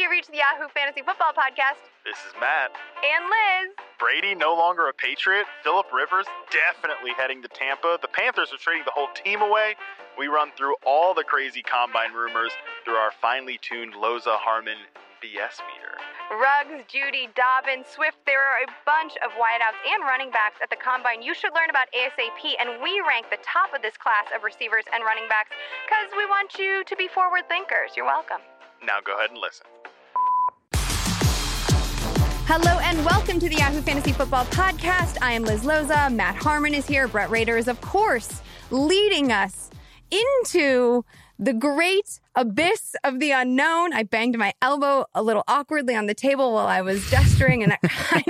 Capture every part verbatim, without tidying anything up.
you reach the Yahoo Fantasy Football Podcast. This is Matt. And Liz. Brady no longer a Patriot. Phillip Rivers definitely heading to Tampa. The Panthers are trading the whole team away. We run through all the crazy combine rumors through our finely tuned Loza Harmon B S meter. Ruggs, Judy, Dobbins, Swift, there are a bunch of wideouts and running backs at the Combine you should learn about ASAP, and we rank the top of this class of receivers and running backs because we want you to be forward thinkers. You're welcome. Now go ahead and listen. Hello and welcome to the Yahoo Fantasy Football Podcast. I am Liz Loza. Matt Harmon is here. Brett Rader is, of course, leading us into the great abyss of the unknown. I banged my elbow a little awkwardly on the table while I was gesturing, and that kind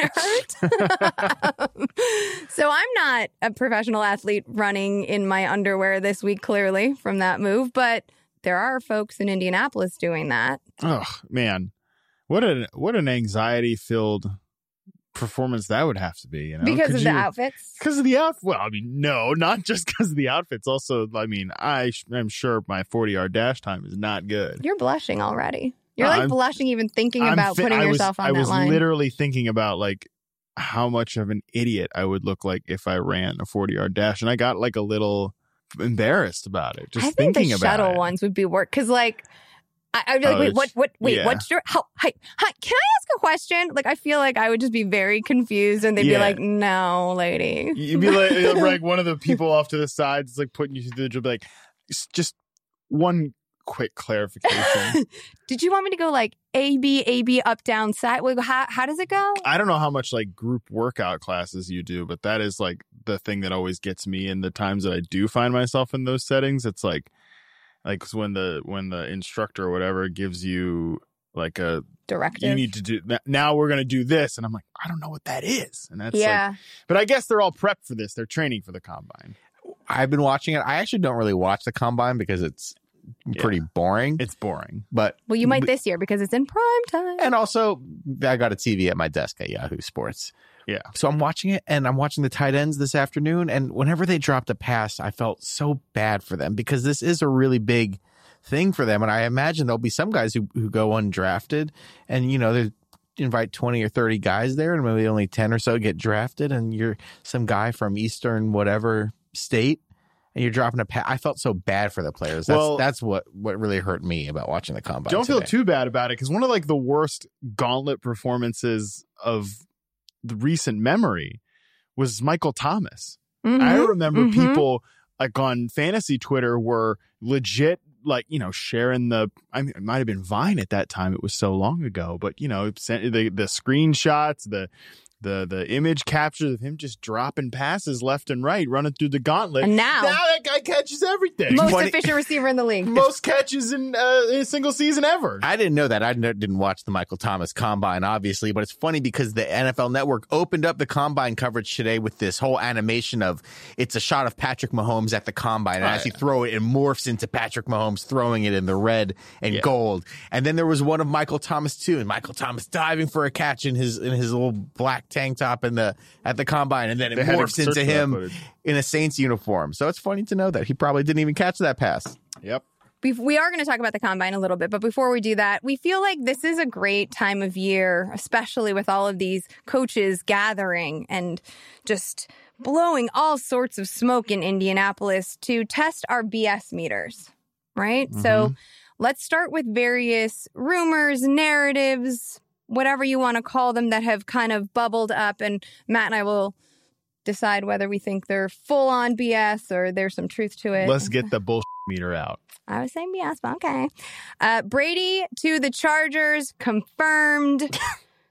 of hurt. So I'm not a professional athlete running in my underwear this week, clearly, from that move. But there are folks in Indianapolis doing that. Oh, man. What an, what an anxiety-filled performance that would have to be, you know? Because Could of you, the outfits? Because of the outfit. Well, I mean, no, not just because of the outfits. Also, I mean, I am sure my forty-yard dash time is not good. You're blushing already. You're Uh, like I'm- blushing even thinking I'm about fi- putting I was, yourself on I that was line. literally thinking about, like, how much of an idiot I would look like if I ran a forty-yard dash. And I got, like, a little embarrassed about it, just I think thinking the about shuttle it. ones would be work because, like, I, I'd be like, Oh, wait, what, it's- what, wait, yeah. what's your, how, hi, hi, can I ask a question? Like, I feel like I would just be very confused and they'd be Yeah. like, no, lady. You'd be like, like one of the people off to the side is like putting you through the job, like, "S- just one quick clarification. Did you want me to go like A, B, A, B, up, down, side? Wait, how, how does it go? I don't know how much like group workout classes you do, but that is like the thing that always gets me in the times that I do find myself in those settings. It's like, like when the when the instructor or whatever gives you like a Directive. you need to do now we're gonna do this, and I'm like, I don't know what that is, and that's Yeah. like, but I guess they're all prepped for this. They're training for the combine. I've been watching it. I actually don't really watch the combine because it's pretty boring. It's boring. But Well, you might this year because it's in prime time. and also I got a T V at my desk at Yahoo Sports. Yeah. So I'm watching it, and I'm watching the tight ends this afternoon. And whenever they dropped a pass, I felt so bad for them because this is a really big thing for them. And I imagine there'll be some guys who, who go undrafted, and, you know, they invite twenty or thirty guys there, and maybe only ten or so get drafted. And you're some guy from Eastern whatever state, and you're dropping a pass. I felt so bad for the players. That's, Well, that's what, what really hurt me about watching the combine. Don't feel today. too bad about it, because one of like the worst gauntlet performances of the recent memory was Michael Thomas. Mhm, I remember mhm. people like on fantasy Twitter were legit, like, you know, sharing the, I mean, it might have been Vine at that time. It was so long ago, but, you know, sent the, the screenshots, the, the, the image captures of him just dropping passes left and right, running through the gauntlet. And now- now that guy catches everything. Most Funny- efficient receiver in the league. Most catches in, uh, in a single season ever. I didn't know that. I n- didn't watch the Michael Thomas Combine, obviously, but it's funny because the N F L Network opened up the Combine coverage today with this whole animation of it's a shot of Patrick Mahomes at the Combine, and Oh, as he yeah. throw it, it morphs into Patrick Mahomes throwing it in the red and Yeah. gold. And then there was one of Michael Thomas too, and Michael Thomas diving for a catch in his in his little black tank top in the at the Combine, and then it They had to morphs search into for that him footage. in a Saints uniform. So it's funny to know that he probably didn't even catch that pass. Yep. We we are going to talk about the combine a little bit, but before we do that, we feel like this is a great time of year, especially with all of these coaches gathering and just blowing all sorts of smoke in Indianapolis to test our B S meters, right? So let's start with various rumors, narratives, whatever you want to call them, that have kind of bubbled up, and Matt and I will decide whether we think they're full on B S or there's some truth to it. Let's get the bullshit meter out. I was saying B S, but okay. Uh, Brady to the Chargers, confirmed. Is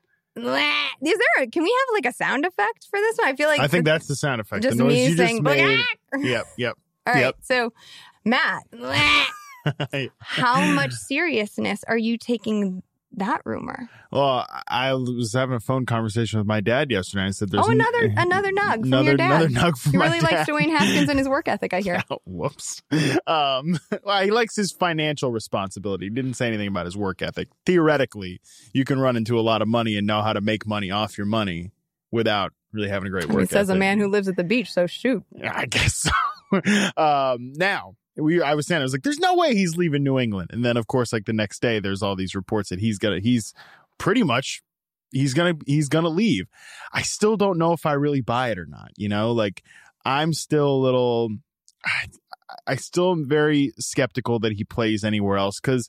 there a, can we have like a sound effect for this one? I feel like I think for- that's the sound effect. just the noise me you saying, just made. "Ah!" Yep, yep. All right, Yep. so Matt, how much seriousness are you taking that rumor? Well, I was having a phone conversation with my dad yesterday. I said, "There's Oh, n- another another nug from another, your dad. Another nug from He my really likes dad. Dwayne Haskins and his work ethic, I hear. Oh, whoops. Um, well, he likes his financial responsibility. He didn't say anything about his work ethic. Theoretically, you can run into a lot of money and know how to make money off your money without really having a great I mean, work it says ethic. a man who lives at the beach, so shoot. I guess so. um, now, We, I was saying, I was like, there's no way he's leaving New England. And then, of course, like the next day, there's all these reports that he's gonna, he's pretty much, he's gonna, he's gonna leave. I still don't know if I really buy it or not. You know, like I'm still a little, I, I still am very skeptical that he plays anywhere else because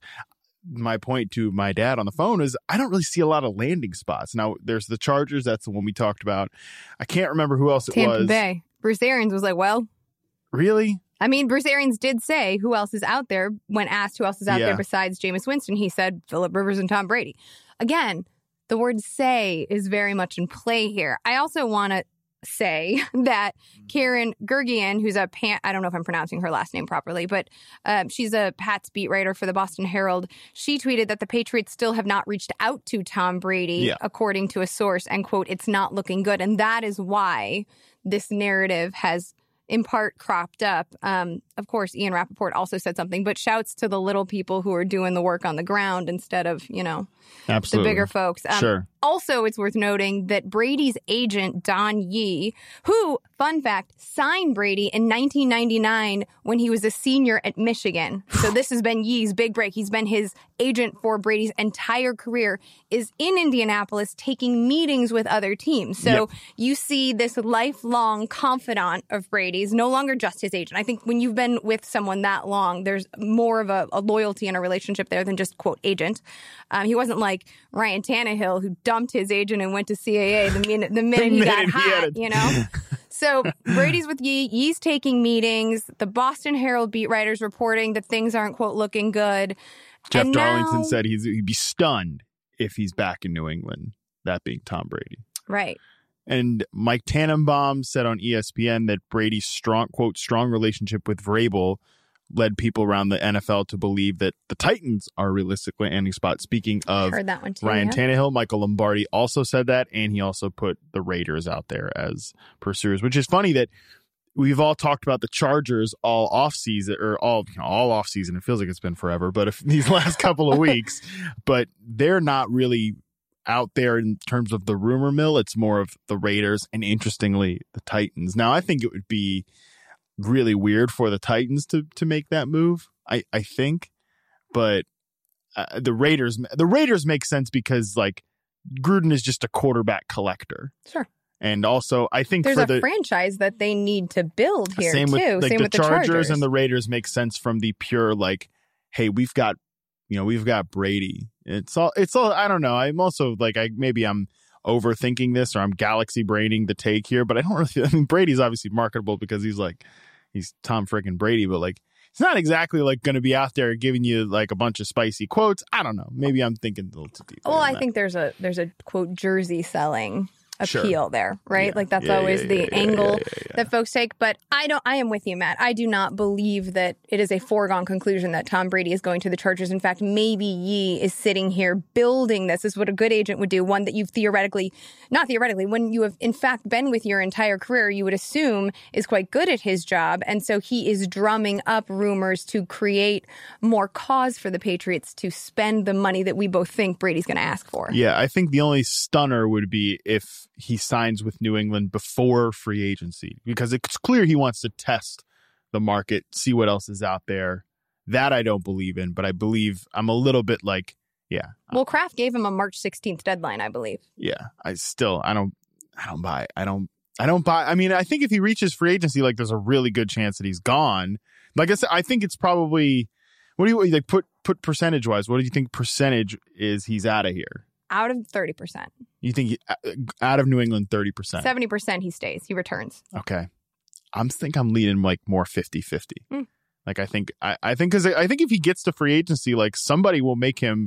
my point to my dad on the phone is I don't really see a lot of landing spots. Now, there's the Chargers. That's the one we talked about. I can't remember who else it Tampa was. Bay. Bruce Arians was like, well. Really? I mean, Bruce Arians did say who else is out there when asked who else is out Yeah. there besides Jameis Winston. He said Phillip Rivers and Tom Brady. Again, the word say is very much in play here. I also want to say that Karen Gergian, who's a pan, I don't know if I'm pronouncing her last name properly, but um, she's a Pats beat writer for the Boston Herald. She tweeted that the Patriots still have not reached out to Tom Brady, Yeah. according to a source, and quote, it's not looking good. And that is why this narrative has in part cropped up. Um, of course, Ian Rappaport also said something, but shouts to the little people who are doing the work on the ground instead of, you know, Absolutely. the bigger folks. Um, Sure. Also, it's worth noting that Brady's agent, Don Yee, who, fun fact, signed Brady in nineteen ninety-nine when he was a senior at Michigan. So this has been Yee's big break. He's been his agent for Brady's entire career, is in Indianapolis taking meetings with other teams. So Yep. you see this lifelong confidant of Brady's, no longer just his agent. I think when you've been with someone that long, there's more of a, a loyalty and a relationship there than just, quote, agent. Um, he wasn't like Ryan Tannehill, who dumped his agent and went to C A A the minute, the minute, The he got minute he hot, had it. you know? So Brady's with Yee. Yee's taking meetings. The Boston Herald beat writers reporting that things aren't, quote, looking good. Jeff And Darlington now- said he's, he'd be stunned if he's back in New England, that being Tom Brady. Right. And Mike Tannenbaum said on E S P N that Brady's strong, quote, strong relationship with Vrabel led people around the N F L to believe that the Titans are a realistic landing spot. Speaking of Heard that one too. Ryan yeah. Tannehill, Michael Lombardi also said that, and he also put the Raiders out there as pursuers, which is funny that we've all talked about the Chargers all off season or all you know, all off season. It feels like it's been forever, but if these last couple of weeks, but they're not really out there in terms of the rumor mill. It's more of the Raiders and, interestingly, the Titans. Now, I think it would be really weird for the Titans to to make that move. I I think, but uh, the Raiders the Raiders make sense because like Gruden is just a quarterback collector. Sure. And also, I think There's for a the franchise that they need to build here, same too. with like same the with the Chargers, Chargers. and the Raiders make sense from the pure like, hey, we've got, you know, we've got Brady. It's all, it's all. I don't know. I'm also like, I maybe I'm overthinking this or I'm galaxy braining the take here, but I don't really. I mean, Brady's obviously marketable because he's like, he's Tom freaking Brady, but like, it's not exactly like going to be out there giving you like a bunch of spicy quotes. I don't know. Maybe I'm thinking a little too deep. Well, I think there's a there's a quote jersey selling Sure. appeal there, right? Yeah. Like that's Yeah, always yeah, the yeah, yeah, angle yeah, yeah, yeah. that folks take. But I don't. I am with you, Matt. I do not believe that it is a foregone conclusion that Tom Brady is going to the Chargers. In fact, maybe Yee is sitting here building this. This is what a good agent would do. One that you've theoretically, not theoretically, when you have in fact been with your entire career, you would assume is quite good at his job, and so he is drumming up rumors to create more cause for the Patriots to spend the money that we both think Brady's going to ask for. Yeah, I think the only stunner would be if he signs with New England before free agency, because it's clear he wants to test the market, see what else is out there. That I don't believe in, but I believe I'm a little bit like, yeah. Well, Kraft gave him a March sixteenth deadline, I believe. Yeah, I still, I don't, I don't buy, I don't, I don't buy. I mean, I think if he reaches free agency, like there's a really good chance that he's gone. Like I said, I think it's probably, what do you, like put, put percentage wise, what do you think percentage is he's out of here? Out of thirty percent. You think he, out of New England, thirty percent? seventy percent he stays. He returns. Okay. I'm think I'm leaning like more fifty-fifty. Mm. Like I think I, I think because I think if he gets to free agency, like somebody will make him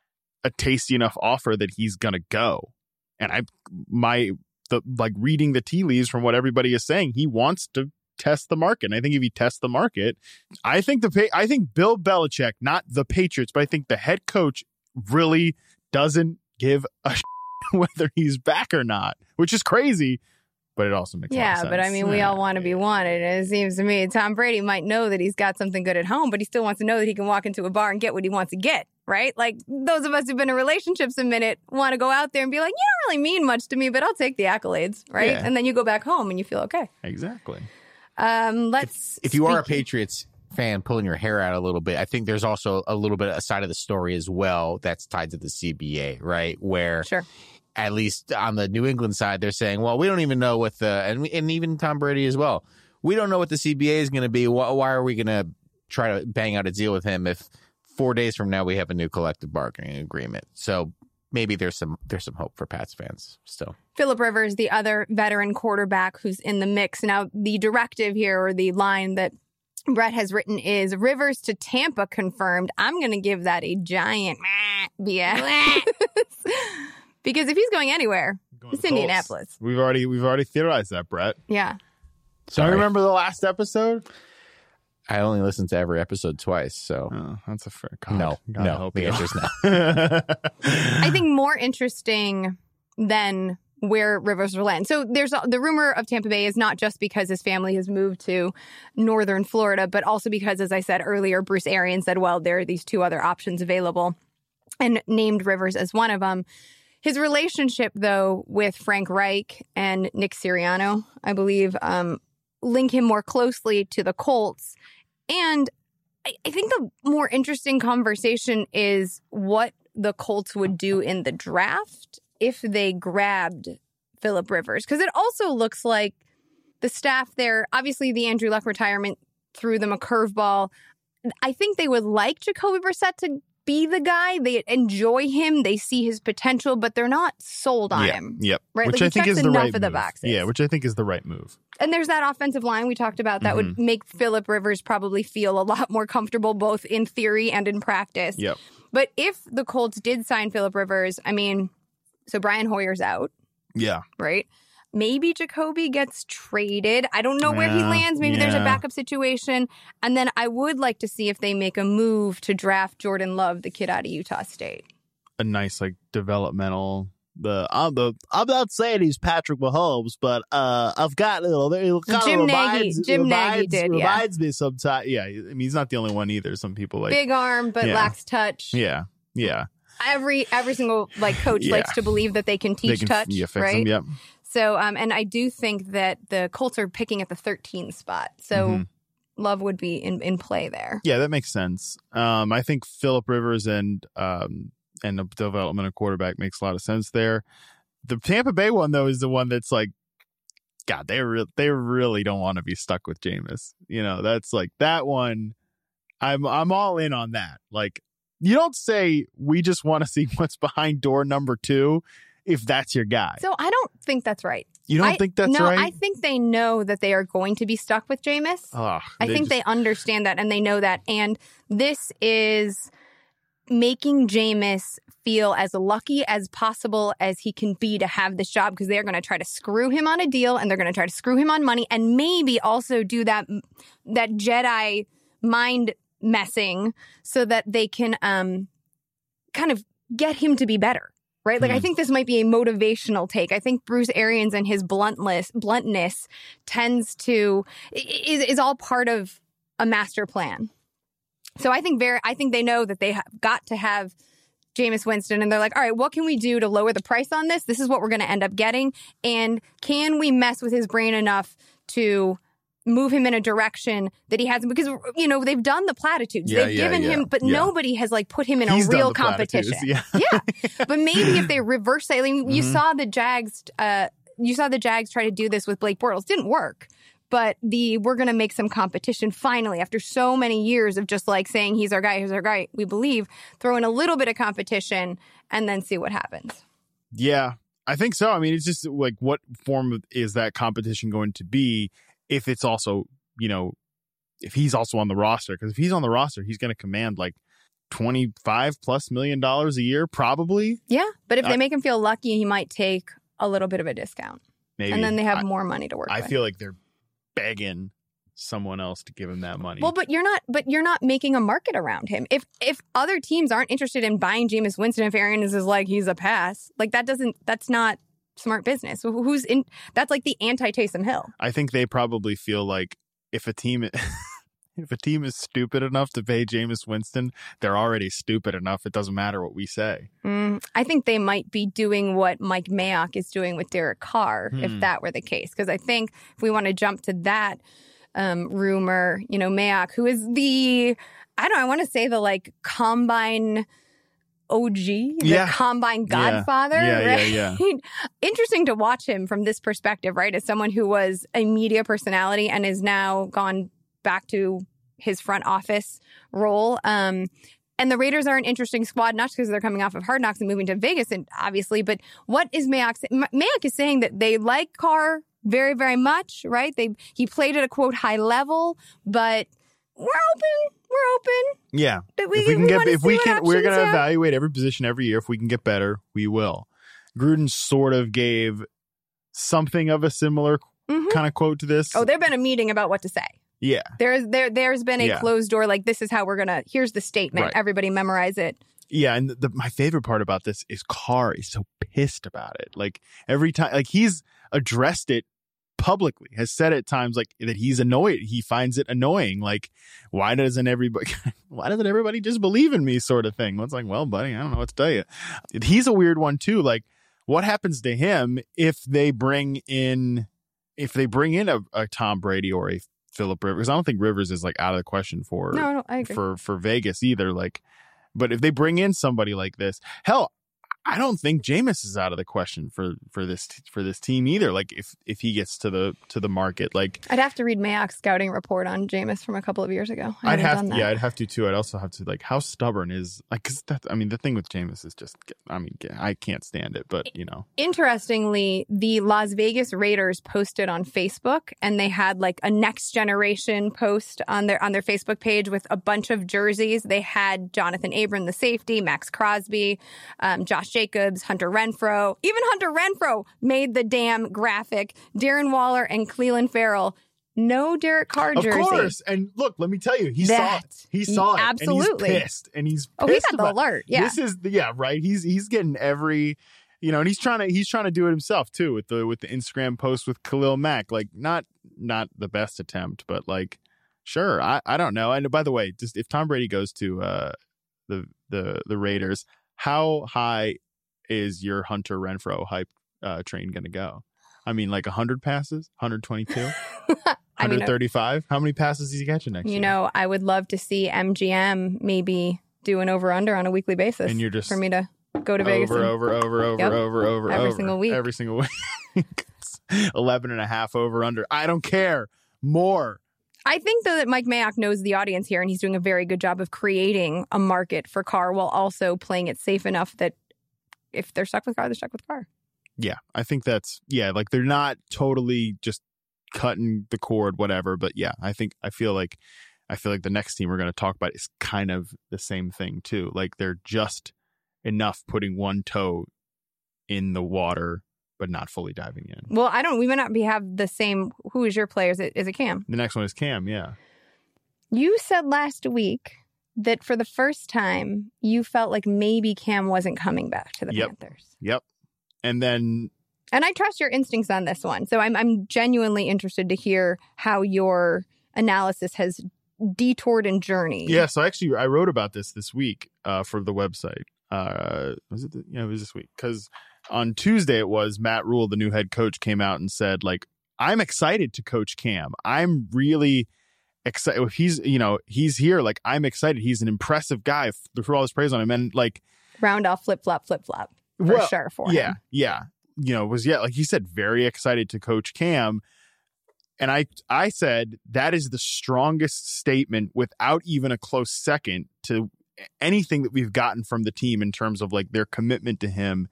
a tasty enough offer that he's gonna go. And I my the like reading the tea leaves from what everybody is saying, he wants to test the market. And I think if he tests the market, I think the I think Bill Belichick, not the Patriots, but I think the head coach really doesn't give a shit whether he's back or not, which is crazy. But it also makes a lot of Yeah, sense. but I mean, we all want to be wanted. And it seems to me Tom Brady might know that he's got something good at home, but he still wants to know that he can walk into a bar and get what he wants to get, right? Like those of us who've been in relationships a minute want to go out there and be like, you don't really mean much to me, but I'll take the accolades, right? Yeah. And then you go back home and you feel okay. Exactly. Um, let's. If you are a speak- Patriots fan pulling your hair out a little bit, I think there's also a little bit of a side of the story as well that's tied to the C B A, right? Where Sure. at least on the New England side, they're saying, well, we don't even know what the, and, and even Tom Brady as well, we don't know what the C B A is going to be. Why, why are we going to try to bang out a deal with him if four days from now we have a new collective bargaining agreement? So maybe there's some there's some hope for Pats fans still. Phillip Rivers, the other veteran quarterback who's in the mix. Now, the directive here, or the line that Brett has written, is Rivers to Tampa confirmed. I'm going to give that a giant B S. Because if he's going anywhere, Going it's to Indianapolis. Colts. We've already we've already theorized that, Brett. Yeah. So I remember the last episode. I only listened to every episode twice, so Oh, that's a fair God, no, God no. help The you. answer's no. I think more interesting than where Rivers will land. So there's a, the rumor of Tampa Bay is not just because his family has moved to northern Florida, but also because, as I said earlier, Bruce Arians said, well, there are these two other options available and named Rivers as one of them. His relationship, though, with Frank Reich and Nick Sirianni, I believe, um, link him more closely to the Colts. And I, I think the more interesting conversation is what the Colts would do in the draft if they grabbed Phillip Rivers. Because it also looks like the staff there, obviously the Andrew Luck retirement threw them a curveball. I think they would like Jacoby Brissett to be the guy. They enjoy him. They see his potential, but they're not sold on yeah, him. Yep. Right? Which Like, he I think checks is the enough right of the move. boxes. Yeah, which I think is the right move. And there's that offensive line we talked about that would make Phillip Rivers probably feel a lot more comfortable both in theory and in practice. Yep. But if the Colts did sign Phillip Rivers, I mean, so Brian Hoyer's out, Yeah. right? Maybe Jacoby gets traded. I don't know where he Yeah, lands. Maybe there's a yeah. backup situation. And then I would like to see if they make a move to draft Jordan Love, the kid out of Utah State. A nice like developmental. The I'm the I'm not saying he's Patrick Mahomes, but uh, I've got little. It kind Jim of Nagy- reminds, Jim Nagy reminds, did, yeah. reminds me sometimes. Yeah, I mean he's not the only one either. Some people like Big arm, but yeah. lacks touch. yeah, yeah. Every every single like coach Yeah. likes to believe that they can teach They can touch, yeah, fix right? him. Yep. So, um, and I do think that the Colts are picking at the thirteenth spot. So Mhm. Love would be in, in play there. Yeah, that makes sense. Um, I think Phillip Rivers and um and the development of quarterback makes a lot of sense there. The Tampa Bay one though is the one that's like, God, they re- they really don't want to be stuck with Jameis. You know, that's like that one. I'm I'm all in on that. Like, you don't say we just want to see what's behind door number two if that's your guy. So I don't think that's right. You don't I- think that's no, right? I think they know that they are going to be stuck with Jameis. Ugh, I think just- they understand that and they know that. And this is making Jameis feel as lucky as possible as he can be to have this job, because they're going to try to screw him on a deal and they're going to try to screw him on money and maybe also do that that Jedi mind messing so that they can um kind of get him to be better. Right? Like, Hmm. I think this might be a motivational take. I think Bruce Arians and his bluntness, bluntness tends to, is, is all part of a master plan. So I think very, I think they know that they have got to have Jameis Winston, and they're like, all right, what can we do to lower the price on this? This is what we're going to end up getting. And can we mess with his brain enough to move him in a direction that he hasn't? Because, you know, they've done the platitudes. Yeah, they've yeah, given yeah, him, but yeah. nobody has like put him in He's a done real the platitudes, competition. yeah. yeah. But maybe if they reverse it, I mean, you Mhm. saw the Jags, uh, you saw the Jags try to do this with Blake Bortles. Didn't work. But the we're going to make some competition finally after so many years of just like saying he's our guy, he's our guy, we believe, throw in a little bit of competition and then see what happens. Yeah, I think so. I mean, it's just like, what form of, is that competition going to be if it's also, you know, if he's also on the roster? Because if he's on the roster, he's going to command like twenty-five plus million dollars a year, probably. Yeah. But if Uh, they make him feel lucky, he might take a little bit of a discount. Maybe. And then they have I, more money to work I with. feel like they're begging someone else to give him that money. Well, but you're not. But you're not making a market around him. If if other teams aren't interested in buying Jameis Winston, if Arians is like he's a pass, like that doesn't. That's not smart business. Who's in? That's like the anti Taysom Hill. I think they probably feel like if a team if a team is stupid enough to pay Jameis Winston, they're already stupid enough. It doesn't matter what we say. Mm, I think they might be doing what Mike Mayock is doing with Derek Carr, Hmm. if that were the case. Because I think if we want to jump to that, um, rumor. You know, Mayock, who is the, I don't know, I want to say the like combine O G, the Yeah. combine godfather. Yeah, right? yeah, yeah. Interesting to watch him from this perspective, right? As someone who was a media personality and is now gone back to his front office role. Um, and the Raiders are an interesting squad, not just because they're coming off of Hard Knocks and moving to Vegas, and obviously, but what is Mayock saying? Mayock is saying that they like Carr very, very much, right? They he played at a quote high level, but we're open. We're open. Yeah. We, if we can we get, wanna if see we what can, we're options going to you have. evaluate every position every year. If we can get better, we will. Gruden sort of gave something of a similar Mhm. kind of quote to this. Oh, there've been a meeting about what to say. Yeah. There's there there's been a Yeah. closed door, like this is how we're gonna. Here's the statement. Right. Everybody memorize it. Yeah, and the, my favorite part about this is Carr is so pissed about it. Like every time, like he's addressed it publicly, has said at times like that he's annoyed. He finds it annoying. Like, why doesn't everybody? Why doesn't everybody just believe in me? Sort of thing. Well, it's like, well, buddy, I don't know what to tell you. He's a weird one too. Like, what happens to him if they bring in, if they bring in a, a Tom Brady or a Philip Rivers? I don't think Rivers is like out of the question for No, no, I agree. for for Vegas either. Like. But if they bring in somebody like this, hell, I don't think Jameis is out of the question for, for this for this team either. Like if, if he gets to the to the market, like I'd have to read Mayock's scouting report on Jameis from a couple of years ago. I I'd haven't have done to, that. yeah, I'd have to too. I'd also have to like how stubborn is like because that I mean the thing with Jameis is just I mean I can't stand it, but you know. Interestingly, the Las Vegas Raiders posted on Facebook, and they had like a next generation post on their on their Facebook page with a bunch of jerseys. They had Jonathan Abram, the safety, Max Crosby, um, Josh Jacobs, Hunter Renfrow. Even Hunter Renfrow made the damn graphic. Darren Waller and Cleveland Farrell. No Derek Carr Of jersey. course, and look, let me tell you, he That- saw it. He saw it, absolutely. and he's pissed, and he's Oh, he pissed got the about- alert. Yeah. This is the, yeah, right. He's he's getting every, you know, and he's trying to he's trying to do it himself too with the with the Instagram post with Khalil Mack. Like not not the best attempt, but like sure. I, I don't know. And by the way, just if Tom Brady goes to uh the the the Raiders, how high is your Hunter Renfrow hype uh, train going to go? I mean, like one hundred passes, one twenty-two, I mean, one thirty-five. How many passes is he catching next you year? know, I would love to see M G M maybe do an over-under on a weekly basis. And you're just for me to go to over, Vegas. and- over, over, over, Yep. over, over, Every over. single week. Every single week. eleven and a half over under. I don't care. More. I think, though, that Mike Mayock knows the audience here, and he's doing a very good job of creating a market for Carr while also playing it safe enough that if they're stuck with Carr, they're stuck with Carr. Yeah, I think that's, yeah, like they're not totally just cutting the cord, whatever. But yeah, I think, I feel like, I feel like the next team we're going to talk about is kind of the same thing too. Like they're just enough putting one toe in the water, but not fully diving in. Well, I don't, we may not be have the same, who is your player? Is it, is it Cam? The next one is Cam, yeah. You said last week that for the first time, you felt like maybe Cam wasn't coming back to the Yep. Panthers. Yep. And then And I trust your instincts on this one. So I'm I'm genuinely interested to hear how your analysis has detoured and journeyed. yeah, so actually I wrote about this this week uh, for the website. Uh, was it? The, yeah, it was this week because on Tuesday it was Matt Rule, the new head coach, came out and said like, "I'm excited to coach Cam. I'm really excited. If he's you know he's here, like I'm excited. He's an impressive guy. For all this praise on him, and like Round off, flip flop, flip flop for well, sure for yeah, him. yeah, you know was yeah like he said, very excited to coach Cam." And I, I said that is the strongest statement without even a close second to anything that we've gotten from the team in terms of like their commitment to him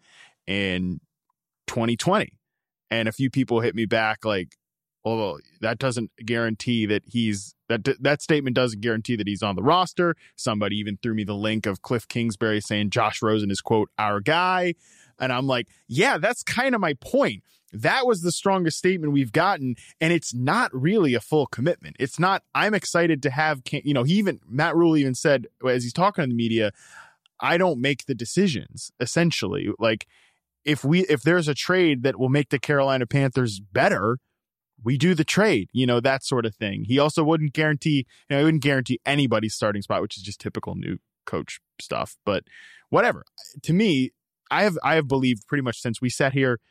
in twenty twenty. And a few people hit me back like, well, that doesn't guarantee that he's that that statement doesn't guarantee that he's on the roster. Somebody even threw me the link of Cliff Kingsbury saying Josh Rosen is, quote, our guy. And I'm like, yeah, that's kind of my point. That was the strongest statement we've gotten, and it's not really a full commitment. It's not, I'm excited to have, you know, he even, Matt Rule even said, as he's talking to the media, I don't make the decisions, essentially. Like, if we, if there's a trade that will make the Carolina Panthers better, we do the trade, you know, that sort of thing. He also wouldn't guarantee, you know, he wouldn't guarantee anybody's starting spot, which is just typical new coach stuff, but whatever. To me, I have, I have believed pretty much since we sat here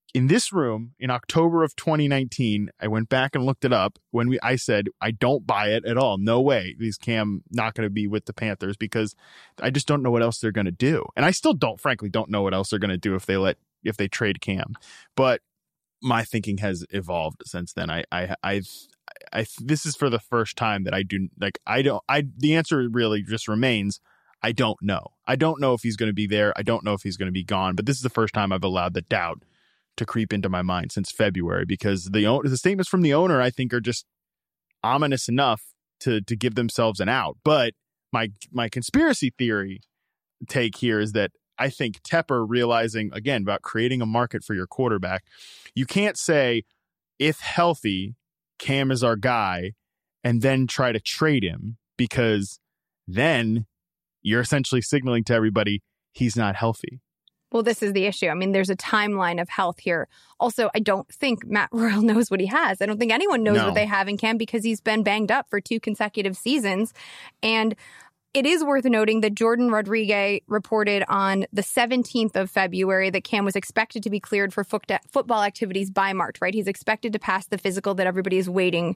in this room in October of twenty nineteen, I went back and looked it up when we, I said, I don't buy it at all. No way. These Cam not going to be with the Panthers because I just don't know what else they're going to do. And I still don't, frankly, don't know what else they're going to do if they let, if they trade Cam. But my thinking has evolved since then. I, I, I, I, this is for the first time that I do like, I don't, I, the answer really just remains, I don't know. I don't know if he's going to be there. I don't know if he's going to be gone, but this is the first time I've allowed the doubt to creep into my mind since February, because the the statements from the owner, I think, are just ominous enough to to give themselves an out. But my my conspiracy theory take here is that I think Tepper realizing, again, about creating a market for your quarterback, you can't say, if healthy, Cam is our guy, and then try to trade him, because then you're essentially signaling to everybody he's not healthy. Well, this is the issue. I mean, there's a timeline of health here. Also, I don't think Matt Royal knows what he has. I don't think anyone knows No. what they have in Cam because he's been banged up for two consecutive seasons. And it is worth noting that Jordan Rodriguez reported on the seventeenth of February that Cam was expected to be cleared for foot- football activities by March, right? He's expected to pass the physical that everybody is waiting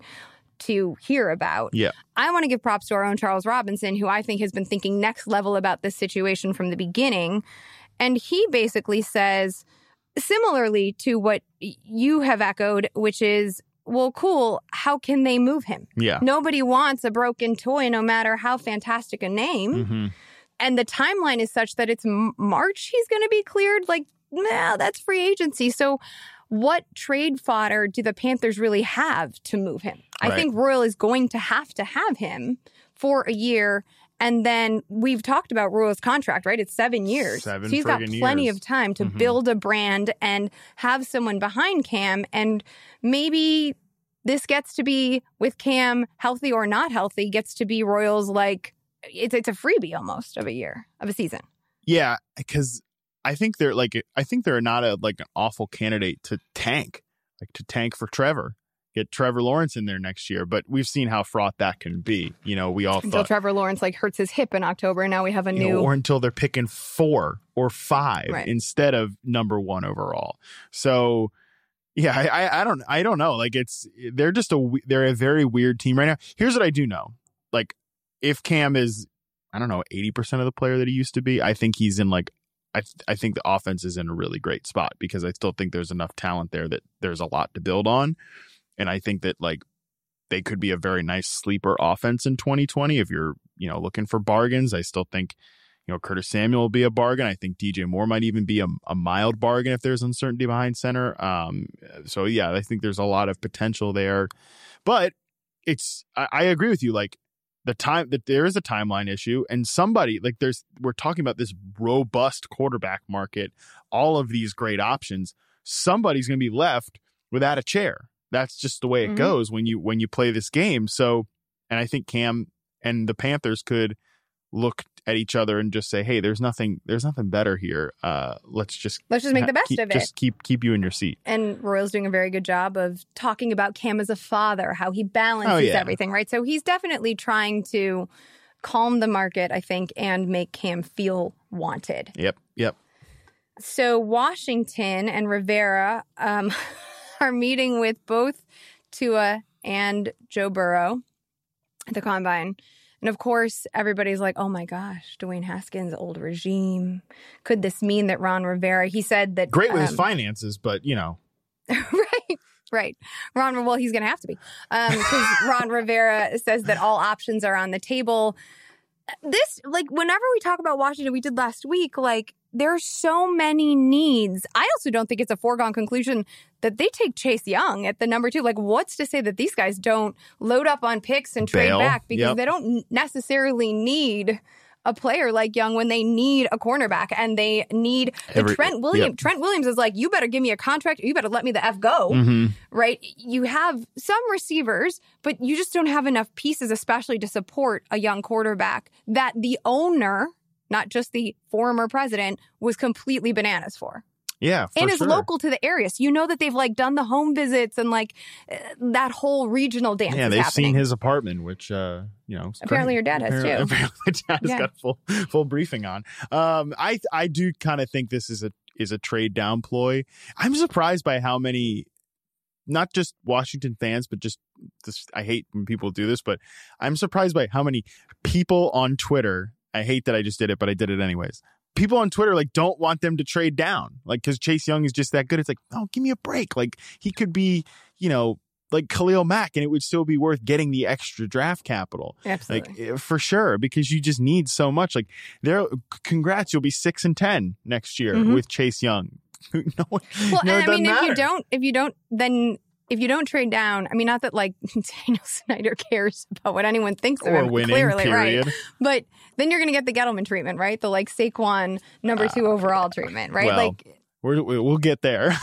to hear about. Yeah. I want to give props to our own Charles Robinson, who I think has been thinking next level about this situation from the beginning. And he basically says, similarly to what you have echoed, which is, well, cool, how can they move him? Yeah. Nobody wants a broken toy, no matter how fantastic a name. Mm-hmm. And the timeline is such that it's M- March he's going to be cleared. Like, nah, that's free agency. So what trade fodder do the Panthers really have to move him? Right. I think Royal is going to have to have him for a year. And then we've talked about Royal's contract, right? It's seven years. Seven so he's got friggin' plenty years. of time to Mhm. build a brand and have someone behind Cam. And maybe this gets to be, with Cam healthy or not healthy, gets to be Royal's, like, it's it's a freebie almost of a year, of a season. Yeah, because I think they're like, I think they're not a like an awful candidate to tank, like to tank for Trevor. Get Trevor Lawrence in there next year, but we've seen how fraught that can be. You know, we all Until thought, Trevor Lawrence like hurts his hip in October, and now we have a you new. know, or until they're picking four or five Right. instead of number one overall. So, yeah, I, I, I don't, I don't know. Like, it's they're just a we- they're a very weird team right now. Here's what I do know: like, if Cam is, I don't know, eighty percent of the player that he used to be, I think he's in like. I th- I think the offense is in a really great spot because I still think there's enough talent there that there's a lot to build on. And I think that like they could be a very nice sleeper offense in twenty twenty if you're, you know, looking for bargains. I still think, you know, Curtis Samuel will be a bargain. I think D J Moore might even be a, a mild bargain if there's uncertainty behind center. Um, so, yeah, I think there's a lot of potential there. But it's I, I agree with you. Like, the time that there is a timeline issue, and somebody like there's we're talking about this robust quarterback market, all of these great options. Somebody's going to be left without a chair. That's just the way it Mhm. goes when you when you play this game. So, and I think Cam and the Panthers could look at each other and just say, "Hey, there's nothing there's nothing better here. Uh, let's just Let's just make the best keep, of it." Just keep keep you in your seat." And Royal's doing a very good job of talking about Cam as a father, how he balances Oh, yeah. everything, right? So he's definitely trying to calm the market, I think, and make Cam feel wanted. Yep, yep. So Washington and Rivera um, are meeting with both Tua and Joe Burrow at the Combine. And of course, everybody's like, oh my gosh, Dwayne Haskins, old regime. Could this mean that Ron Rivera, he said that... Great with his um, finances, but you know. right, right. Ron, well, he's going to have to be. Because Ron Rivera says that all options are on the table. This, like, whenever we talk about Washington, we did last week, like, there are so many needs. I also don't think it's a foregone conclusion that they take Chase Young at the number two. Like, what's to say that these guys don't load up on picks and trade Bail. back because Yep. they don't necessarily need a player like Young when they need a cornerback and they need the Every- Trent Williams. yep. Trent Williams is like, you better give me a contract. Or you better let me the F go. Mm-hmm. Right? You have some receivers, but you just don't have enough pieces, especially to support a young quarterback that the owner, not just the former president, was completely bananas for. Yeah, for and is sure. local to the area. So you know that they've like done the home visits and like uh, that whole regional dance Yeah, is they've happening. seen his apartment, which uh, you know. is Apparently great. your dad has, Apparently- too. Apparently, my dad has Yeah. got full full briefing on. Um, I I do kind of think this is a is a trade down ploy. I'm surprised by how many, not just Washington fans, but just this, I hate when people do this, but I'm surprised by how many people on Twitter, I hate that I just did it, but I did it anyways. People on Twitter like don't want them to trade down, like because Chase Young is just that good. It's like, oh, give me a break. Like he could be, you know, like Khalil Mack, and it would still be worth getting the extra draft capital. Absolutely. Like for sure, because you just need so much. Like there, congrats, you'll be six and ten next year mm-hmm. with Chase Young. no one, well, no, and I mean, matter. if you don't, if you don't, then if you don't trade down, I mean, not that like Daniel Snyder cares about what anyone thinks of or him, winning, clearly, period. right? But then you're going to get the Gettleman treatment, right? The like Saquon number two uh, overall treatment, right? Well, like we're, we'll get there.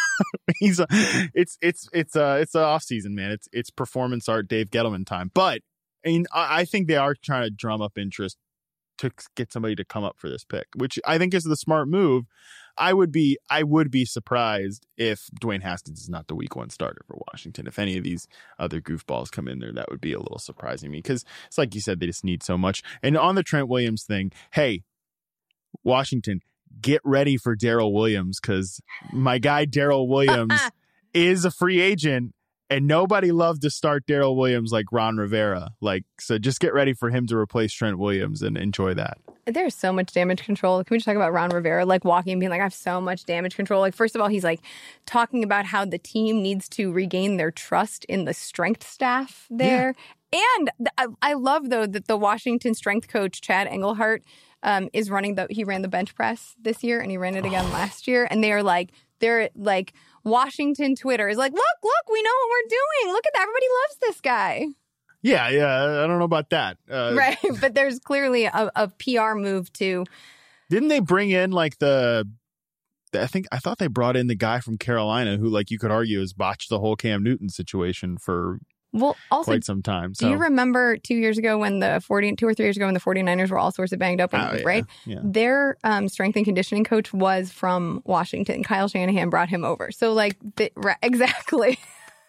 He's a, it's it's it's uh it's a off season, man. It's it's performance art Dave Gettleman time. But I mean, I, I think they are trying to drum up interest to get somebody to come up for this pick, which I think is the smart move. I would be I would be surprised if Dwayne Haskins is not the week one starter for Washington. If any of these other goofballs come in there, that would be a little surprising me because it's like you said, they just need so much. And on the Trent Williams thing, hey, Washington, get ready for Darrell Williams because my guy Darrell Williams is a free agent. And nobody loved to start Darrell Williams like Ron Rivera. Like, so just get ready for him to replace Trent Williams and enjoy that. There's so much damage control. Can we just talk about Ron Rivera, like walking and being like, I have so much damage control. Like, first of all, he's like talking about how the team needs to regain their trust in the strength staff there. Yeah. And I, I love, though, that the Washington strength coach, Chad Engelhart, um, is running the, he ran the bench press this year and he ran it again oh. last year. And they are like, they're like, Washington Twitter is like, look, look, we know what we're doing. Look at that. Everybody loves this guy. Yeah, yeah. I don't know about that. Uh, right. But there's clearly a, a P R move too. Didn't they bring in like the, the, I think, I thought they brought in the guy from Carolina who, like, you could argue has botched the whole Cam Newton situation for well, also, quite some time. So. Do you remember two years ago when the forty, two or three years ago when the 49ers were all sorts of banged up, and, oh, yeah, right? Yeah. Their um, strength and conditioning coach was from Washington. Kyle Shanahan brought him over. So, like, the, right, exactly.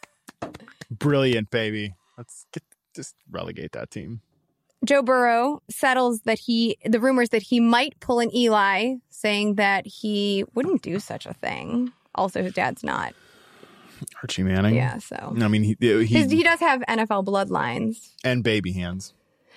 Brilliant, baby. Let's get, just relegate that team. Joe Burrow settles that he, the rumors that he might pull an Eli, saying that he wouldn't do such a thing. Also, his dad's not. Archie Manning. Yeah, so. I mean, he he, His, he does have N F L bloodlines. And baby hands.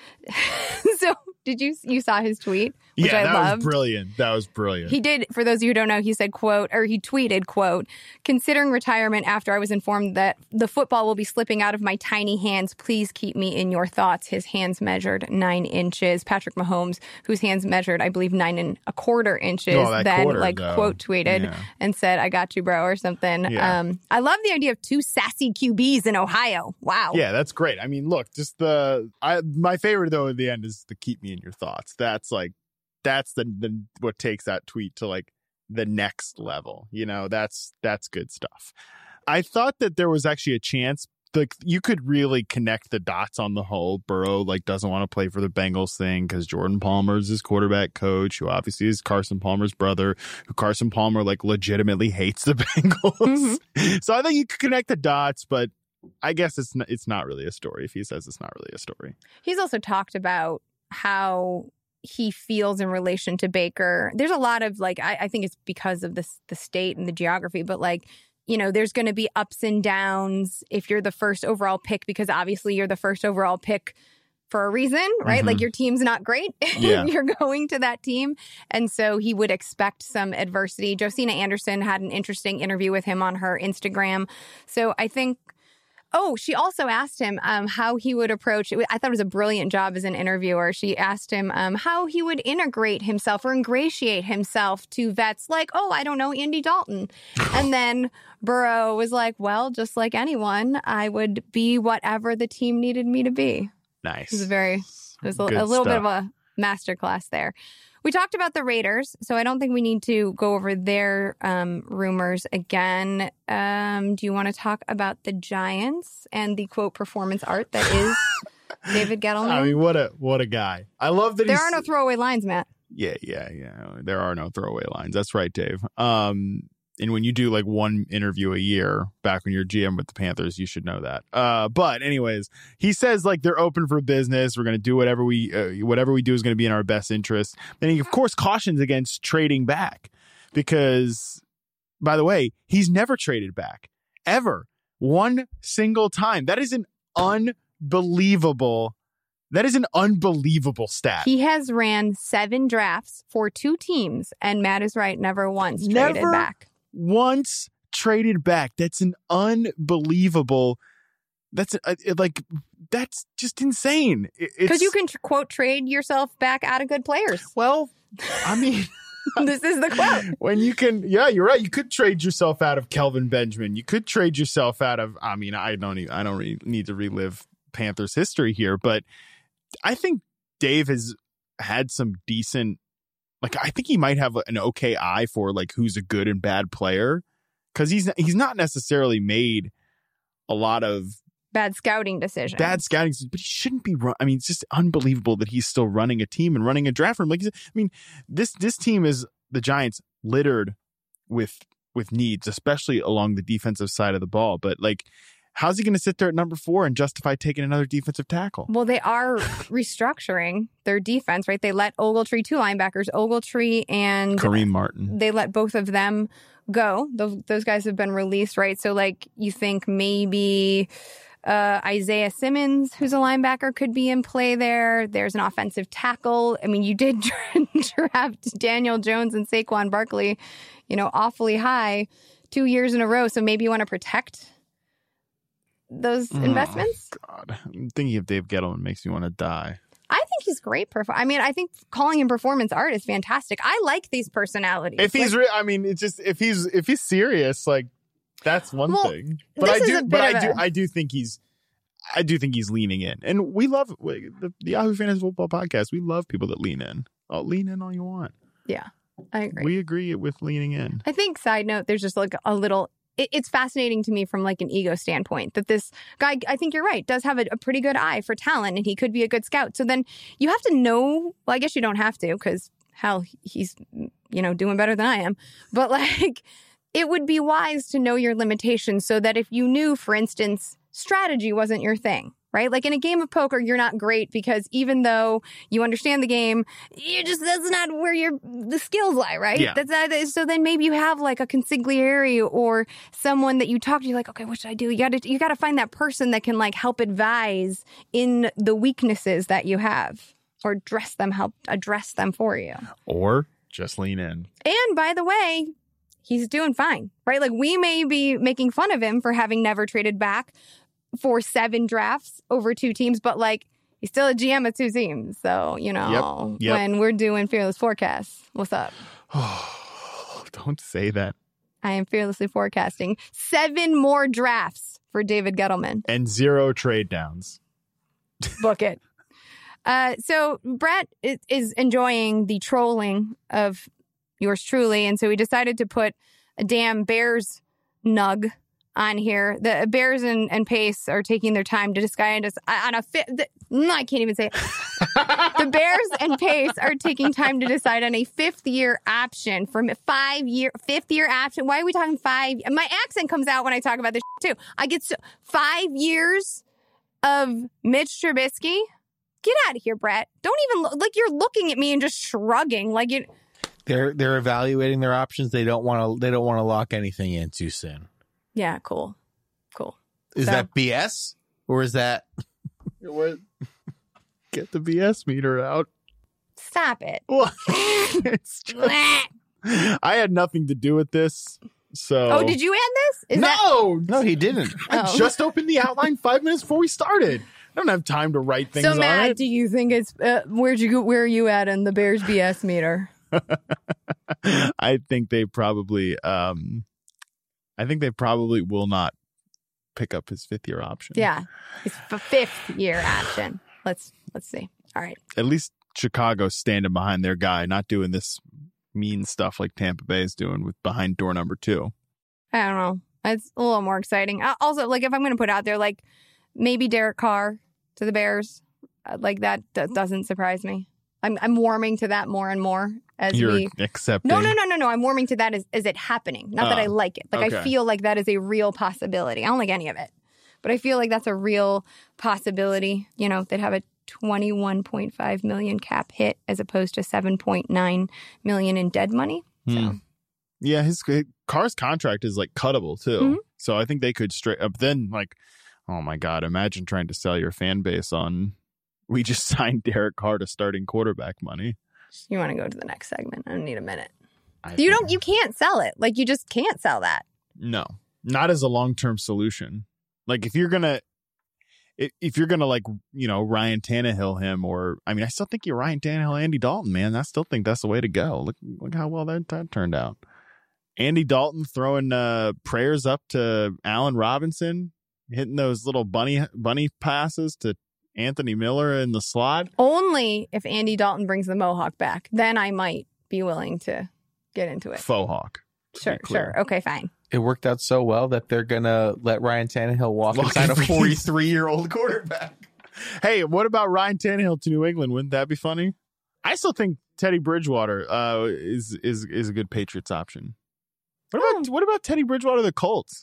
So, did you you saw his tweet? Which yeah, I that loved. was brilliant. That was brilliant. He did, for those of you who don't know, he said, quote, or he tweeted, quote, considering retirement after I was informed that the football will be slipping out of my tiny hands, please keep me in your thoughts. His hands measured nine inches. Patrick Mahomes, whose hands measured, I believe, nine and a quarter inches, oh, then quarter, like though. quote tweeted yeah. and said, I got you, bro, or something. Yeah. Um, I love the idea of two sassy Q Bs in Ohio. Wow. Yeah, that's great. I mean, look, just the, I, my favorite though at the end is the keep me in your thoughts. That's like, That's the, the what takes that tweet to like the next level. You know, that's that's good stuff. I thought that there was actually a chance, like you could really connect the dots on the whole Burrow like doesn't want to play for the Bengals thing because Jordan Palmer is his quarterback coach, who obviously is Carson Palmer's brother, who Carson Palmer like legitimately hates the Bengals. Mm-hmm. So I think you could connect the dots, but I guess it's not, it's not really a story if he says it's not really a story. He's also talked about how he feels in relation to Baker. There's a lot of like, I, I think it's because of this, the state and the geography, but like, you know, there's going to be ups and downs if you're the first overall pick, because obviously you're the first overall pick for a reason, right? Mm-hmm. Like your team's not great. Yeah. You're going to that team. And so he would expect some adversity. Josina Anderson had an interesting interview with him on her Instagram. So I think, oh, she also asked him um, how he would approach it. I thought it was a brilliant job as an interviewer. She asked him um, how he would integrate himself or ingratiate himself to vets like, oh, I don't know, Andy Dalton. And then Burrow was like, well, just like anyone, I would be whatever the team needed me to be. Nice. It was very, it was a, a little stuff. bit of a masterclass there. We talked about the Raiders, so I don't think we need to go over their um, rumors again. Um, do you want to talk about the Giants and the, quote, performance art that is David Gettleman? I mean, what a what a guy. I love that There he's... are no throwaway lines, Matt. Yeah, yeah, yeah. There are no throwaway lines. That's right, Dave. Um, and when you do like one interview a year back when you're G M with the Panthers, you should know that. Uh, but anyways, he says like they're open for business. We're going to do whatever we uh, whatever we do is going to be in our best interest. Then he, of course, cautions against trading back, because, by the way, he's never traded back. Ever. One single time. That is an unbelievable That is an unbelievable stat. He has ran seven drafts for two teams, and Matt is right, never once Never traded back. Once traded back. That's an unbelievable. That's a, like that's just insane. Because you can tr- quote trade yourself back out of good players. Well, I mean, this is the quote. When you can, yeah, you're right. You could trade yourself out of Kelvin Benjamin. You could trade yourself out of. I mean, I don't. Even, I don't really need to relive Panthers history here, but I think Dave has had some decent. Like, I think he might have an okay eye for like who's a good and bad player, because he's he's not necessarily made a lot of bad scouting decisions. Bad scouting, but he shouldn't be run. I mean, it's just unbelievable that he's still running a team and running a draft room. Like, I mean, this this team is the Giants littered with with needs, especially along the defensive side of the ball. But like, how's he going to sit there at number four and justify taking another defensive tackle? Well, they are restructuring their defense, right? They let Ogletree, two linebackers, Ogletree and Kareem Martin. They let both of them go. Those, those guys have been released, right? So, like, you think maybe uh, Isaiah Simmons, who's a linebacker, could be in play there. There's an offensive tackle. I mean, you did draft Daniel Jones and Saquon Barkley, you know, awfully high two years in a row. So maybe you want to protect those investments. Oh, God, I'm thinking of Dave Gettleman makes me want to die. I think he's great. Perf- I mean, I think calling him performance art is fantastic. I like these personalities. If he's, like, re- I mean, it's just if he's if he's serious, like that's one well, thing. But I do, but I do, a... I do think he's, I do think he's leaning in, and we love the, the Yahoo Fantasy Football Podcast. We love people that lean in. I'll lean in all you want. Yeah, I agree. We agree with leaning in. I think. Side note: there's just like a little. It's fascinating to me from like an ego standpoint that this guy, I think you're right, does have a, a pretty good eye for talent and he could be a good scout. So then you have to know, well, I guess you don't have to because hell, he's, you know, doing better than I am. But like, it would be wise to know your limitations so that if you knew, for instance, strategy wasn't your thing, right? Like in a game of poker, you're not great because even though you understand the game, you just, that's not where your, the skills lie, right? Yeah. That's not, so then maybe you have like a consigliere or someone that you talk to, you're like, okay, what should I do? You got to, you got to find that person that can like help advise in the weaknesses that you have or address them, help address them for you. Or just lean in. And by the way, he's doing fine, right? Like we may be making fun of him for having never traded back for seven drafts over two teams, but like he's still a G M of two teams. So, you know, yep, yep. when we're doing Fearless Forecasts, what's up? Don't say that. I am fearlessly forecasting seven more drafts for David Gettleman. And zero trade downs. Book it. Uh, so Brett is, is enjoying the trolling of yours truly. And so we decided to put a damn Bears nug on here. The Bears and, and Pace are taking their time to decide on a fit. The, I can't even say it. The Bears and Pace are taking time to decide on a fifth year option from five year, fifth year option. Why are we talking five? My accent comes out when I talk about this too. I get so, five years of Mitch Trubisky. Get out of here, Brett. Don't even look like you're looking at me and just shrugging like you. They're they're evaluating their options. They don't want to. They don't want to lock anything in too soon. Yeah, cool. Cool. Is so, that B S? Or is that... Get the B S meter out. Stop it. It's just, I had nothing to do with this, so... Oh, did you add this? Is no! That... No, he didn't. I oh. just opened the outline five minutes before we started. I don't have time to write things so, on Matt, it. do you think it's... Uh, where'd you go, where are you at in the Bears B S meter? I think they probably... Um, I think they probably will not pick up his fifth year option. Yeah, his f- fifth year option. Let's let's see. All right. At least Chicago's standing behind their guy, not doing this mean stuff like Tampa Bay is doing with behind door number two. I don't know. It's a little more exciting. Also, like if I'm going to put out there, like maybe Derek Carr to the Bears, uh, like that, that doesn't surprise me. I'm I'm warming to that more and more as You're we accepting. No, no, no, no, no. I'm warming to that as, as it happening. Not oh, that I like it. Like okay. I feel like that is a real possibility. I don't like any of it. But I feel like that's a real possibility. You know, they'd have a twenty-one point five million cap hit as opposed to seven point nine million in dead money. So Hmm. Yeah, his Carr's contract is like cuttable too. Mm-hmm. So I think they could straight up then like, oh my God, imagine trying to sell your fan base on we just signed Derek Carr to starting quarterback money. You want to go to the next segment? I need a minute. I You think- don't. You can't sell it. Like you just can't sell that. No, not as a long-term solution. Like if you're gonna, if, if you're gonna like, you know, Ryan Tannehill him, or I mean, I still think you're Ryan Tannehill, Andy Dalton, man. I still think that's the way to go. Look, look how well that, that turned out. Andy Dalton throwing uh, prayers up to Allen Robinson, hitting those little bunny bunny passes to Anthony Miller in the slot. Only if Andy Dalton brings the Mohawk back, then I might be willing to get into it. Faux hawk. Sure, clear. sure. Okay, fine. It worked out so well that they're going to let Ryan Tannehill walk Walk inside a free. forty-three-year-old quarterback. Hey, what about Ryan Tannehill to New England? Wouldn't that be funny? I still think Teddy Bridgewater uh, is is is a good Patriots option. What about what about Teddy Bridgewater to the Colts?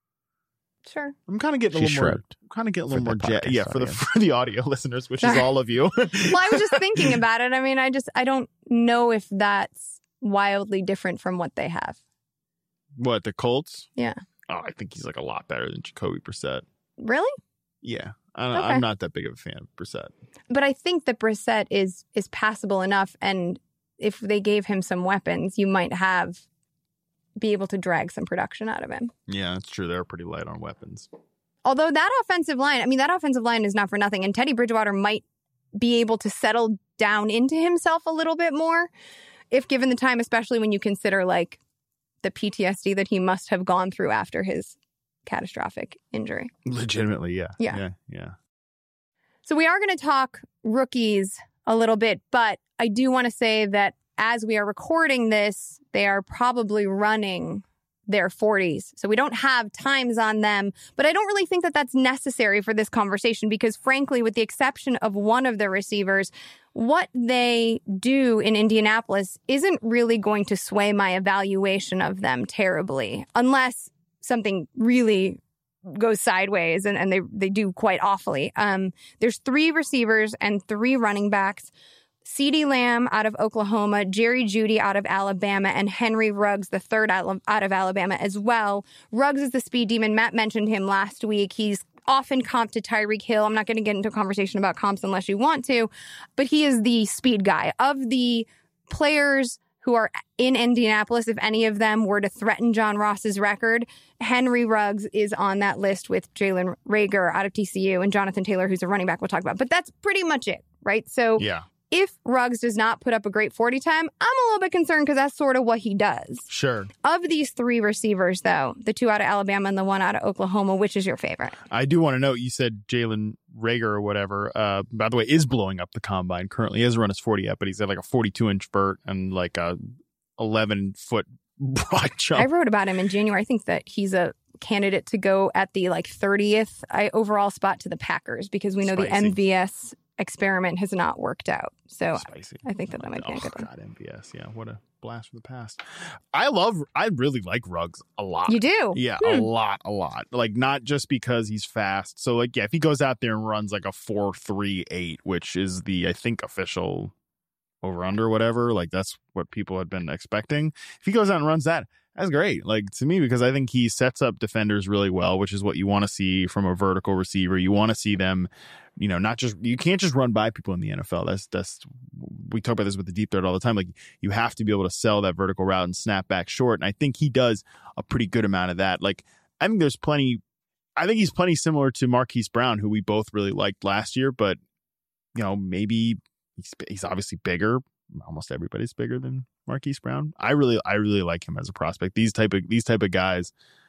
Sure. I'm kind of getting a She little more. shrugged. Kind of getting a little For more. the Ja- podcast yeah, for the audience. for the audio listeners, which Sorry. is all of you. Well, I was just thinking about it. I mean, I just I don't know if that's wildly different from what they have. What, the Colts? Yeah. Oh, I think he's like a lot better than Jacoby Brissett. Really? Yeah, I don't, Okay. I'm not that big of a fan of Brissett. But I think that Brissett is is passable enough, and if they gave him some weapons, you might have be able to drag some production out of him. Yeah, that's true. They're pretty light on weapons. Although that offensive line, I mean, that offensive line is not for nothing, and Teddy Bridgewater might be able to settle down into himself a little bit more if given the time, especially when you consider like the P T S D that he must have gone through after his catastrophic injury. Legitimately, yeah, Yeah. yeah, yeah. So we are going to talk rookies a little bit, but I do want to say that as we are recording this, they are probably running their forties. So we don't have times on them, but I don't really think that that's necessary for this conversation because frankly, with the exception of one of the receivers, what they do in Indianapolis isn't really going to sway my evaluation of them terribly, unless something really goes sideways and, and they, they do quite awfully. Um, there's three receivers and three running backs. CeeDee Lamb out of Oklahoma, Jerry Jeudy out of Alabama, and Henry Ruggs, the third out of Alabama as well. Ruggs is the speed demon. Matt mentioned him last week. He's often comped to Tyreek Hill. I'm not going to get into a conversation about comps unless you want to, but he is the speed guy. Of the players who are in Indianapolis, if any of them were to threaten John Ross's record, Henry Ruggs is on that list with Jalen Reagor out of T C U and Jonathan Taylor, who's a running back we'll talk about. But that's pretty much it, right? So Yeah, if Ruggs does not put up a great forty time, I'm a little bit concerned because that's sort of what he does. sure. Of these three receivers, though, the two out of Alabama and the one out of Oklahoma, which is your favorite? I do want to note you said Jalen Reagor or whatever. Uh, by the way, is blowing up the combine currently. He hasn't run his forty yet, but he's at like a forty-two inch vert and like a eleven foot broad jump. I wrote about him in January. I think that he's a candidate to go at the like thirtieth overall spot to the Packers because we know Spicy. the M V S experiment has not worked out. So Spicy. I think that that might be oh, a good one. God, M V S. Yeah, what a blast from the past. I love, I really like Ruggs a lot. You do? Yeah, Hmm. a lot, a lot. Like, not just because he's fast. So, like, yeah, if he goes out there and runs like a four three eight, which is the, I think, official over under, whatever, like, that's what people had been expecting. If he goes out and runs that, that's great. Like, to me, because I think he sets up defenders really well, which is what you want to see from a vertical receiver. You want to see them, you know, not just, you can't just run by people in the N F L. That's, that's, we talk about this with the deep threat all the time. Like, you have to be able to sell that vertical route and snap back short. And I think he does a pretty good amount of that. Like, I think there's plenty, I think he's plenty similar to Marquise Brown, who we both really liked last year, but, you know, maybe he's, he's obviously bigger. Almost everybody's bigger than Marquise Brown. I really, I really like him as a prospect. These type of, these type of guys,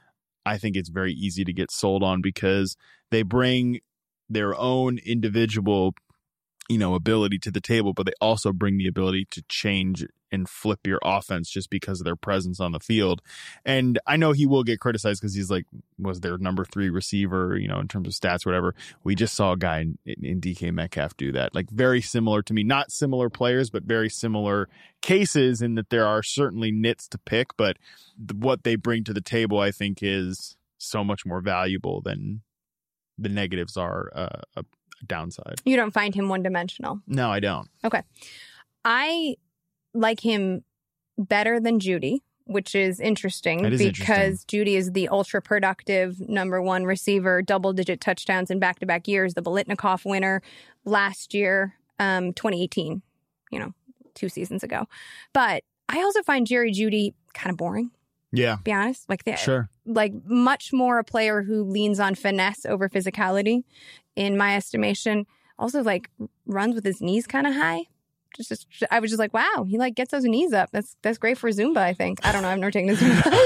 I think it's very easy to get sold on because they bring their own individual, you know, ability to the table, but they also bring the ability to change and flip your offense just because of their presence on the field. And I know he will get criticized because he's like, was their number three receiver, you know, in terms of stats, whatever. We just saw a guy in, in D K Metcalf do that. Like, very similar to me, not similar players, but very similar cases in that there are certainly nits to pick, but the, what they bring to the table, I think, is so much more valuable than the negatives are uh, a downside. You don't find him one dimensional. No, I don't. Okay. I like him better than Jeudy, which is interesting That is because interesting. Judy is the ultra productive number one receiver, double digit touchdowns in back to back years, the Biletnikoff winner last year, um, twenty eighteen, you know, two seasons ago. But I also find Jerry Jeudy kind of boring. Yeah. Be honest, like the, Sure. like much more a player who leans on finesse over physicality, in my estimation. Also, like runs with his knees kind of high. Just, just, I was just like, wow, he like gets those knees up. That's that's great for Zumba. I think. I don't know. I've never taken a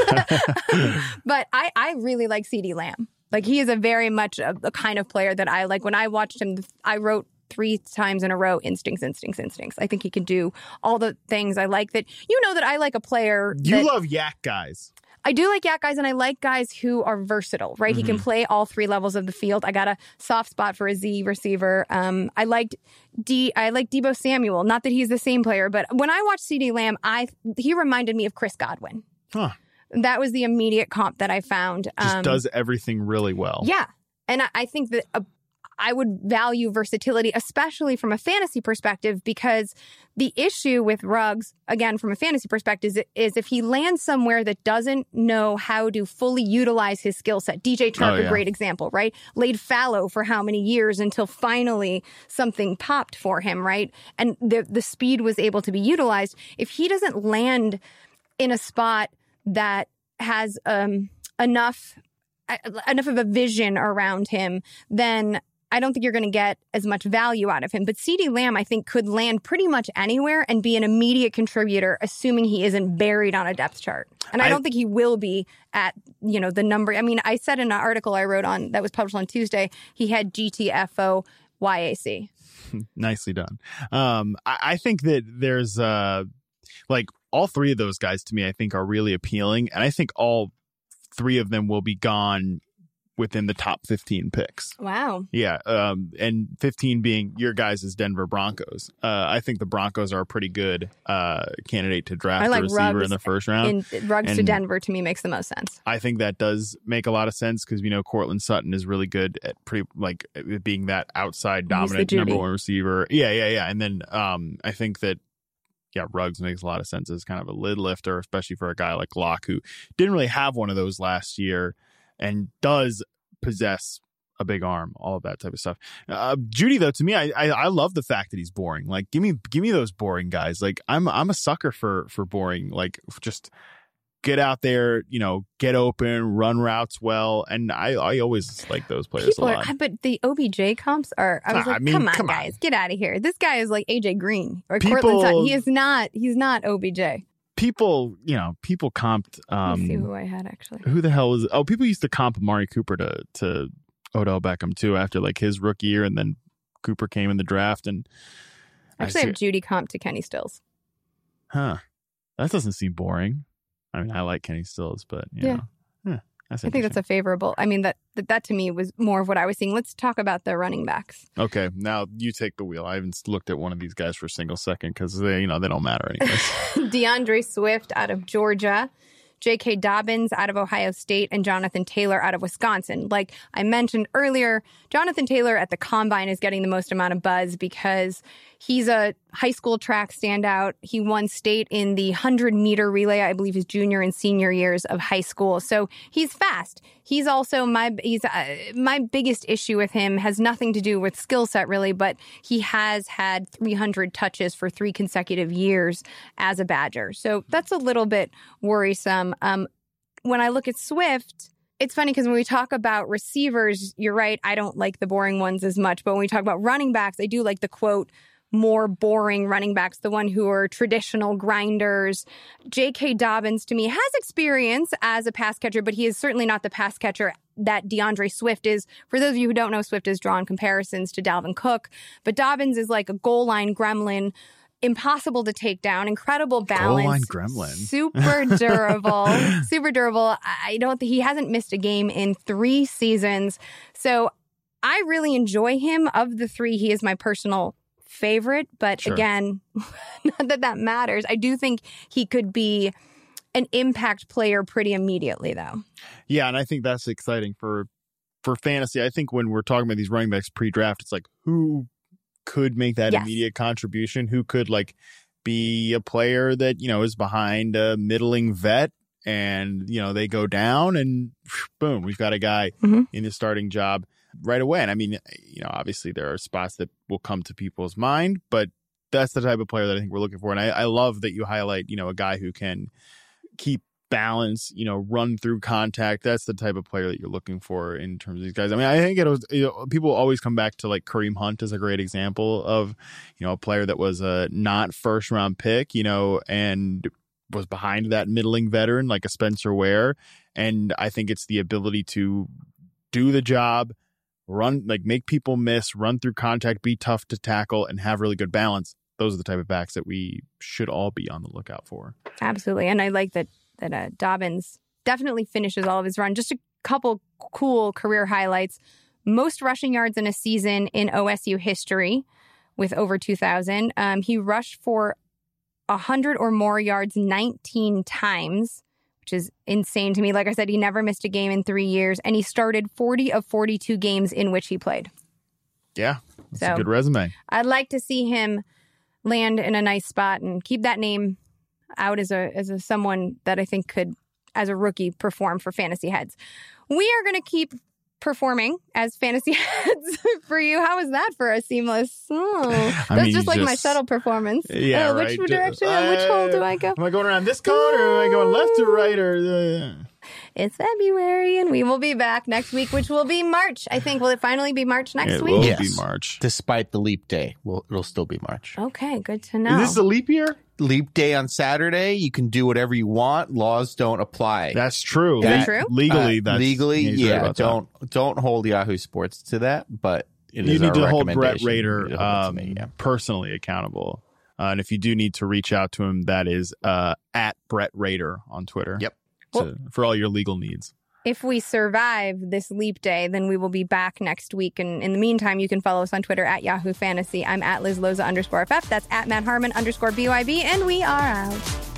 Zumba, but I I really like CeeDee Lamb. Like he is a very much a, a kind of player that I like. When I watched him, I wrote three times in a row, instincts, instincts, instincts. I think he can do all the things. I like that. You know that I like a player. You that, love yak guys. I do like yak guys, and I like guys who are versatile, right? Mm-hmm. He can play all three levels of the field. I got a soft spot for a Z receiver. Um, I liked D. I like Deebo Samuel. Not that he's the same player, but when I watched CeeDee Lamb, I he reminded me of Chris Godwin. Huh. That was the immediate comp that I found. Just um, does everything really well. Yeah, and I, I think that uh, I would value versatility, especially from a fantasy perspective, because the issue with Ruggs, again, from a fantasy perspective, is, is if he lands somewhere that doesn't know how to fully utilize his skill set. D J Chark, Oh, yeah. a great example, right? Laid fallow for how many years until finally something popped for him, right? And the the speed was able to be utilized. If he doesn't land in a spot that has um, enough enough of a vision around him, then I don't think you're going to get as much value out of him. But CeeDee Lamb, I think, could land pretty much anywhere and be an immediate contributor, assuming he isn't buried on a depth chart. And I, I don't think he will be at, you know, the number. I mean, I said in an article I wrote on that was published on Tuesday, he had G T F O Y A C. Nicely done. Um, I, I think that there's uh, like all three of those guys to me, I think are really appealing. And I think all three of them will be gone within the top fifteen picks. Wow. Yeah. Um, and fifteen being your guys' Denver Broncos. Uh, I think the Broncos are a pretty good uh, candidate to draft I like a receiver Ruggs in the first round. In, Ruggs and to Denver, to me, makes the most sense. I think that does make a lot of sense because we know Cortland Sutton is really good at pretty like being that outside dominant number one receiver. Yeah, yeah, yeah. And then um, I think that yeah, Ruggs makes a lot of sense as kind of a lid lifter, especially for a guy like Locke who didn't really have one of those last year and does possess a big arm, all of that type of stuff. Uh, Jeudy, though, to me, I, I I love the fact that he's boring. Like, give me give me those boring guys. Like, I'm I'm a sucker for for boring. Like, just get out there, you know, get open, run routes well, and I I always like those players People a lot. Are, but the O B J comps are. I was Nah, like, I mean, come on, come guys, on. get out of here. This guy is like A J Green or People- Cortland Sutton. He is not. He's not O B J. People, you know, people comped. Let me see Um, who I had actually. who the hell was? Oh, people used to comp Amari Cooper to to Odell Beckham too after like his rookie year, and then Cooper came in the draft and Actually, I I have Judy comp to Kenny Stills. Huh. That doesn't seem boring. I mean, I like Kenny Stills, but you Yeah. know, huh, that's I think that's a favorable. I mean, that, that that to me was more of what I was seeing. Let's talk about the running backs. okay. Now you take the wheel. I haven't looked at one of these guys for a single second because they, you know, they don't matter anyways. DeAndre Swift out of Georgia, J K. Dobbins out of Ohio State, and Jonathan Taylor out of Wisconsin. Like I mentioned earlier, Jonathan Taylor at the Combine is getting the most amount of buzz because he's a high school track standout. He won state in the one hundred meter relay, I believe his junior and senior years of high school. So he's fast. He's also my he's uh, my biggest issue with him has nothing to do with skill set really, but he has had three hundred touches for three consecutive years as a Badger. So that's a little bit worrisome. Um, when I look at Swift, it's funny because when we talk about receivers, you're right, I don't like the boring ones as much. But when we talk about running backs, I do like the quote, more boring running backs, the one who are traditional grinders. J K. Dobbins, to me, has experience as a pass catcher, but he is certainly not the pass catcher that DeAndre Swift is. For those of you who don't know, Swift has drawn comparisons to Dalvin Cook, but Dobbins is like a goal line gremlin, impossible to take down, incredible balance. Goal line gremlin. Super durable, super durable. I don't think he hasn't missed a game in three seasons. So I really enjoy him. Of the three, he is my personal favorite. But Sure. again, not that that matters. I do think he could be an impact player pretty immediately, though. Yeah, and I think that's exciting for for fantasy. I think when we're talking about these running backs pre-draft, it's like who could make that Yes. immediate contribution, who could like be a player that, you know, is behind a middling vet and, you know, they go down and boom, we've got a guy mm-hmm. in the starting job right away. And I mean, you know, obviously there are spots that will come to people's mind, but that's the type of player that I think we're looking for. And I, I love that you highlight, you know, a guy who can keep balance, you know, run through contact. That's the type of player that you're looking for in terms of these guys. I mean, I think it was, you know, people always come back to like Kareem Hunt as a great example of, you know, a player that was a not first round pick, you know, and was behind that middling veteran like a Spencer Ware. And I think it's the ability to do the job, run, like make people miss, run through contact, be tough to tackle, and have really good balance. Those are the type of backs that we should all be on the lookout for. Absolutely. And I like that that uh, Dobbins definitely finishes all of his run. Just a couple cool career highlights. Most rushing yards in a season in O S U history with over two thousand. Um, he rushed for one hundred or more yards nineteen times, which is insane to me. Like I said, he never missed a game in three years, and he started forty of forty-two games in which he played. Yeah, that's so, a good resume. I'd like to see him land in a nice spot and keep that name out as a as a someone that I think could, as a rookie, perform for Fantasy Heads. We are going to keep performing as Fantasy Heads for you. How was that for a seamless? Oh, that's I mean, just like just, my subtle performance. Yeah, uh, which right. direction? Uh, which hole do I go? Am I going around this corner, or am I going left or right? Or uh... It's February, and we will be back next week, which will be March. I think. Will it finally be March next it week? Will yes. be March, despite the leap day. Well, it'll still be March. Okay, good to know. Is this a leap year? Leap day on Saturday. You can do whatever you want. Laws don't apply. That's true. Is that true? Legally, uh, that's legally, yeah. Right don't that. don't hold Yahoo Sports to that, but it you is need our to hold Brett recommendation. Rader You hold it to um, me, yeah. personally accountable. Uh, and if you do need to reach out to him, that is uh, at Brett Rader on Twitter. Yep. To, Well, for all your legal needs. If we survive this leap day, then we will be back next week. And in the meantime, you can follow us on Twitter at Yahoo Fantasy. I'm at Liz Loza underscore F F. That's at Matt Harmon underscore B Y B. And we are out.